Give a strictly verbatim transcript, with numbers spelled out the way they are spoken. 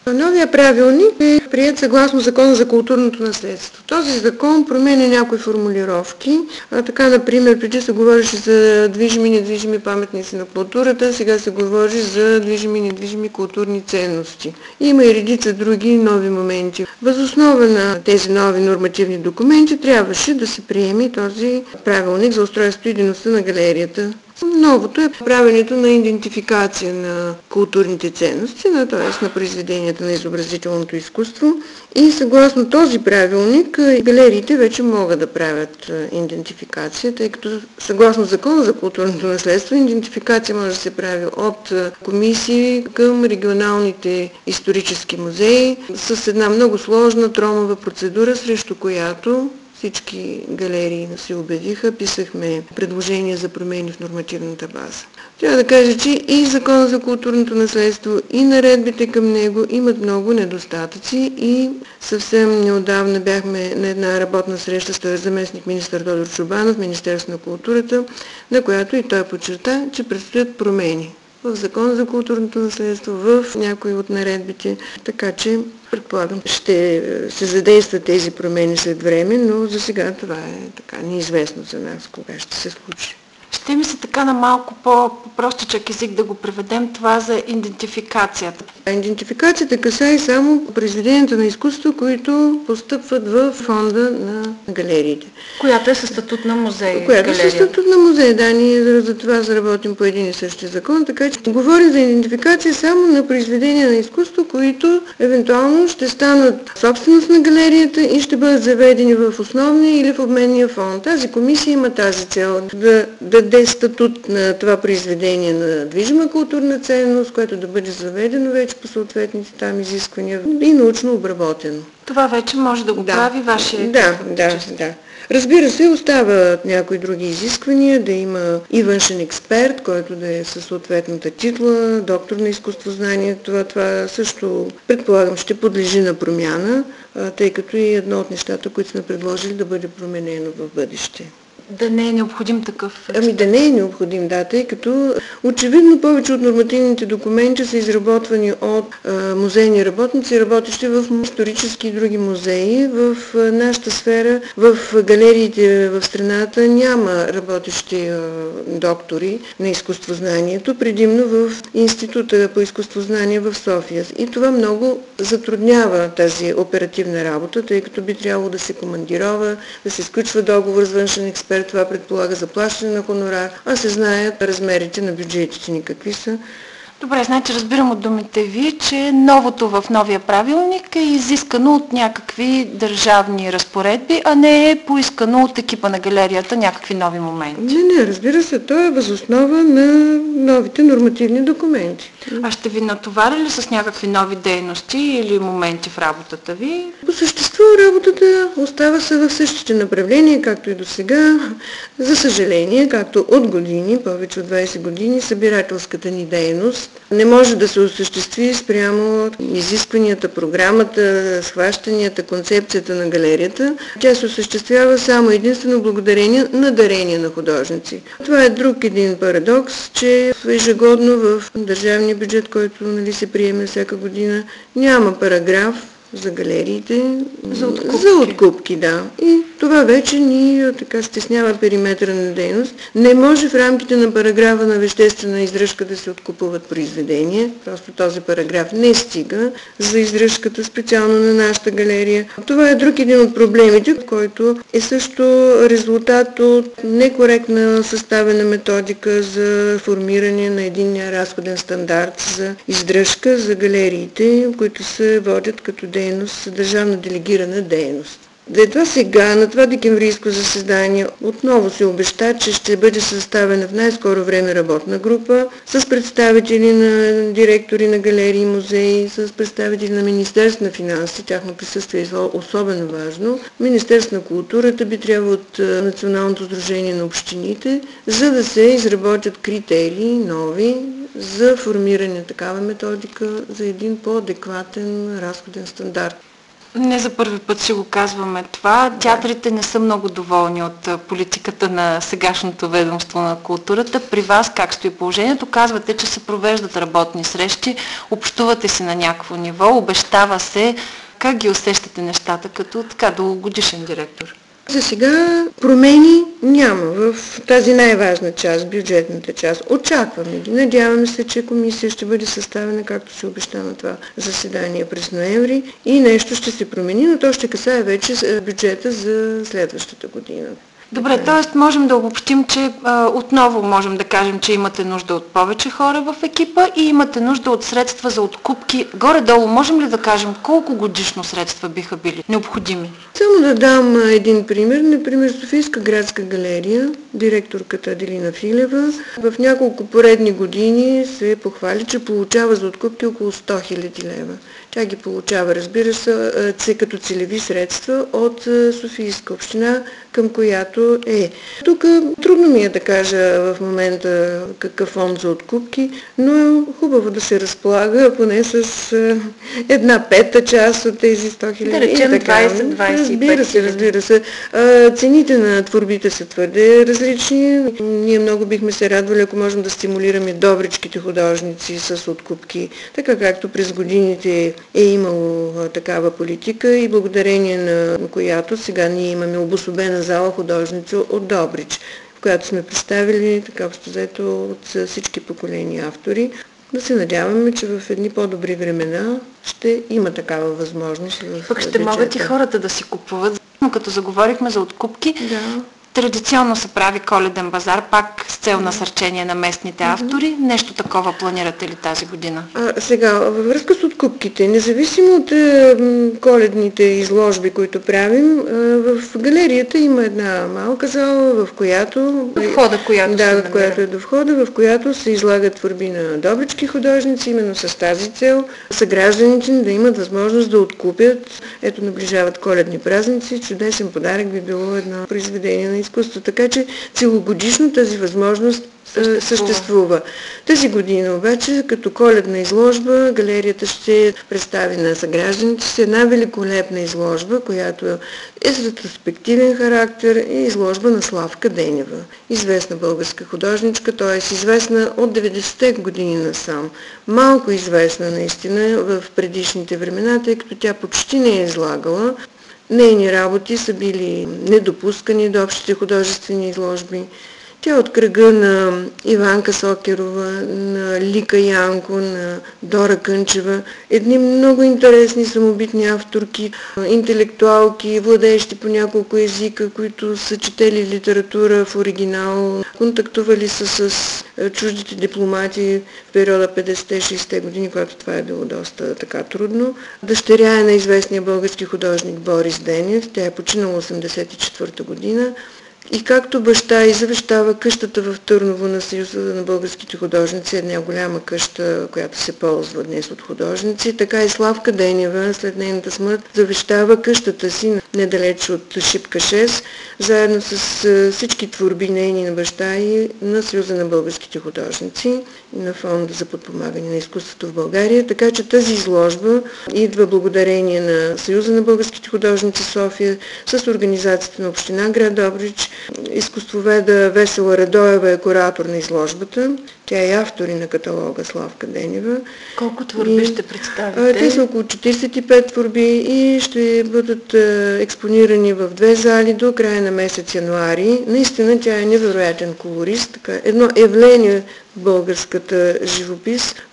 Новия правилник е приет съгласно Закона за културното наследство. Този закон променя някои формулировки. А, така, например, преди се говореше за движими и недвижими паметници на културата, сега се говори за движими и недвижими културни ценности. Има и редица други нови моменти. Въз основа на тези нови нормативни документи трябваше да се приеме този правилник за устройството и дейността на галерията. Новото е правенето на идентификация на културните ценности, т.е. на произведенията на изобразителното изкуство. И съгласно този правилник галериите вече могат да правят идентификация, тъй като съгласно Закона за културното наследство идентификация може да се прави от комисии към регионалните исторически музеи с една много сложна тромава процедура, срещу която всички галерии се обявиха, писахме предложения за промени в нормативната база. Трябва да кажа, че и Закон за културното наследство, и наредбите към него имат много недостатъци и съвсем неотдавна бяхме на една работна среща с заместник министър Тодор Чобанов, Министерство на културата, на която и той подчерта, че предстоят промени в Закон за културното наследство, в някои от наредбите, така че предполагам ще се задействат тези промени след време, но за сега това е така неизвестно за нас, кога ще се случи. Ще ми се така на малко по-простичък език да го преведем това за идентификацията. Идентификацията касае само произведенията на изкуство, които постъпват в фонда на галериите. Която е със статут на музей. Която е със статут на музей, да, ние за това заработим по един и същи закон, така че говорим за идентификация само на произведения на изкуство, които евентуално ще станат собственост на галерията и ще бъдат заведени в основния или в обменния фонд. Тази комисия има тази цел да даде статут на това произведение на движима културна ценност, което да бъде заведено вече по съответните там изисквания и научно обработено. Това вече може да го да. прави вашия Да, да, да. Разбира се, остават някои други изисквания, да има и външен експерт, който да е със съответната титла, доктор на изкуствознание. Това, това също, предполагам, ще подлежи на промяна, тъй като и едно от нещата, които сме предложили да бъде променено в бъдеще. Да не е необходим такъв експерт. Ами да не е необходим, да, тъй като очевидно повече от нормативните документи са изработвани от а, музейни работници, работещи в исторически и други музеи. В а, нашата сфера, в галериите в страната няма работещи а, доктори на изкуствознанието, предимно в Института по изкуствознание в София. И това много затруднява тази оперативна работа, тъй като би трябвало да се командирова, да се сключва договор с външен експерт. Това предполага заплащане на хонорар, а се знаят размерите на бюджетите ни какви са. Добре, значи разбирам от думите ви, че новото в новия правилник е изискано от някакви държавни разпоредби, а не е поискано от екипа на галерията някакви нови моменти. Не, не, разбира се, то е въз основа на новите нормативни документи. А ще ви натовари ли с някакви нови дейности или моменти в работата ви? По същество работата остава се в същите направления, както и до сега. За съжаление, както от години, повече от двайсет години, събирателската ни дейност не може да се осъществи спрямо изискванията, програмата, схващанията, концепцията на галерията. Тя се осъществява само единствено благодарение на дарения на художници. Това е друг един парадокс, че ежегодно в държавния бюджет, който нали, се приеме всяка година, няма параграф за галериите, за откупки. за откупки, да. И това вече ни така стеснява периметъра на дейност. Не може в рамките на параграфа на веществена издръжка да се откупуват произведения. Просто този параграф не стига за издръжката специално на нашата галерия. Това е друг един от проблемите, който е също резултат от некоректна съставена методика за формиране на единния разходен стандарт за издръжка за галериите, които се водят като дейност, държавно делегирана дейност. Едва сега, на това декемврийско заседание, отново се обеща, че ще бъде съставена в най-скоро време работна група с представители на директори на галерии и музеи, с представители на Министерство на финансите, тяхно присъствие е особено важно. Министерство на културата би трябвало от Националното сдружение на общините, за да се изработят критерии нови за формиране на такава методика за един по-адекватен разходен стандарт. Не за първи път ще го казваме това. Театрите не са много доволни от политиката на сегашното ведомство на културата. При вас как стои положението? Казвате, че се провеждат работни срещи, общувате си на някакво ниво, обещава се. Как ги усещате нещата като така дългогодишен директор? За сега промени няма в тази най-важна част, бюджетната част. Очакваме ги. Надяваме се, че комисия ще бъде съставена, както се обеща на това заседание през ноември, и нещо ще се промени, но то ще касае вече бюджета за следващата година. Добре, т.е. можем да обобщим, че а, отново можем да кажем, че имате нужда от повече хора в екипа и имате нужда от средства за откупки. Горе-долу можем ли да кажем колко годишно средства биха били необходими? Само да дам един пример. Например, Софийска градска галерия, директорката Аделина Филева, в няколко поредни години се похвали, че получава за откупки около сто хиляди лева. Тя ги получава, разбира се, като целеви средства от Софийска община, към която е. Тук трудно ми е да кажа в момента какъв фонд за откупки, но е хубаво да се разполага поне с една пета част от тези сто хиляди. Да речем двайсет до двайсет и пет хиляди. Разбира се, разбира се. Цените на творбите са твърде различни. Ние много бихме се радвали, ако можем да стимулираме добричките художници с откупки, така както през годините е имало такава политика и благодарение на която сега ние имаме обособена зала художници от Добрич, в която сме представили така общо взето от всички поколения автори. Да се надяваме, че в едни по-добри времена ще има такава възможност. Пък ще бюджета. Могат и хората да си купуват. Но като заговорихме за откупки, да. Традиционно се прави коледен базар, пак с цел насърчение на местните автори. Mm-hmm. Нещо такова планирате ли тази година? А, сега, във връзка с откупките, независимо от е, коледните изложби, които правим, е, в галерията има една малка зала, в която... До входа, която да, се в която е до входа, в която се излагат творби на добрички художници, именно с тази цел съгражданите да имат възможност да откупят. Ето, наближават коледни празници, чудесен подарък би било едно произведение на изкуство. Така че целогодишно тази възможност съществува. съществува. Тази година обаче, като коледна изложба, галерията ще представи на съгражданите с една великолепна изложба, която е с ретроспективен характер, и изложба на Славка Денева. Известна българска художничка, т.е. известна от деветдесетте години насам. Малко известна наистина в предишните времена, тъй като тя почти не е излагала. Нейни работи са били недопускани до общите художествени изложби. Тя е от кръга на Иванка Сокерова, на Лика Янко, на Дора Кънчева. Едни много интересни самобитни авторки, интелектуалки, владеещи по няколко езика, които са четели литература в оригинал, контактували са с чуждите дипломати в периода петдесетте-шейсетте години, когато това е било доста така трудно. Дъщеря е на известния български художник Борис Денев. Тя е починала осемдесет и четвърта година. И както баща и завещава къщата в Търново на Съюза на българските художници, една голяма къща, която се ползва днес от художници, така и Славка Денева след нейната смърт завещава къщата си недалеч от Шипка шест, заедно с всички творби нейни на баща и на Съюза на българските художници и на Фонда за подпомагане на изкуството в България. Така че тази изложба идва благодарение на Съюза на българските художници София с организацията на община град Добрич. Изкуствоведа Весела Радоева е куратор на изложбата. Тя е автор на каталога Славка Денева. Колко творби и, ще представите? Те са около четиридесет и пет творби и ще бъдат експонирани в две зали до края на месец януари. Наистина тя е невероятен колорист, така, едно явление в българската живопис,